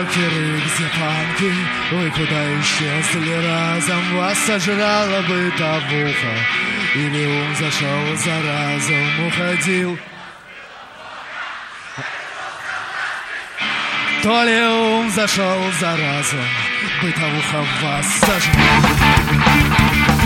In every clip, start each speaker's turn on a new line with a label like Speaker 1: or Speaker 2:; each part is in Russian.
Speaker 1: рокеры, где панки? Вы куда исчезли разом? Вас сожрала бытовуха, или ум зашел за разум, уходил? То ли ум зашел за разум, бытовуха вас сожрала.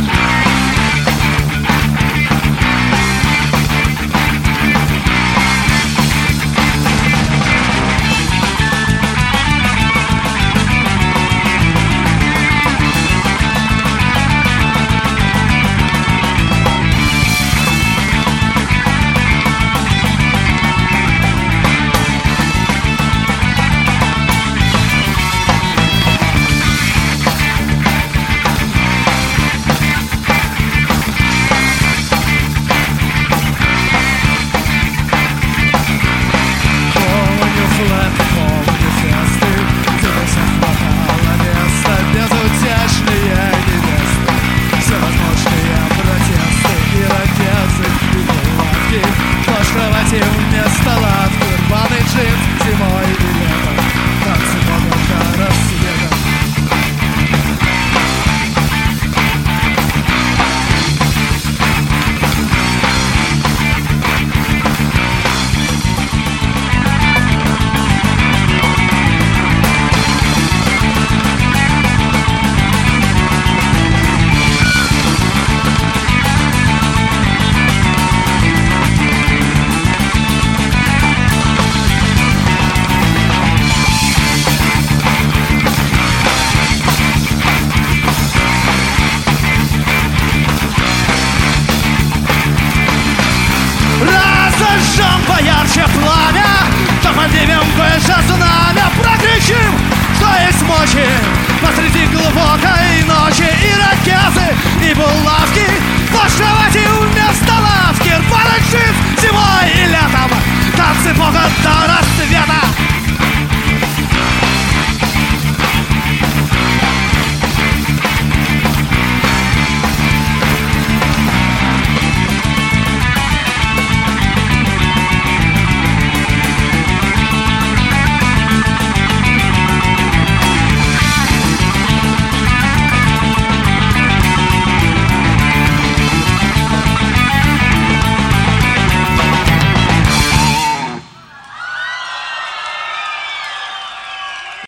Speaker 1: Вместо лавки рваный джинс зимой и летом, танцы облака рассветом. Разожжем поярче пламя, то поднимем выше знамя, прокричим, что есть мочи.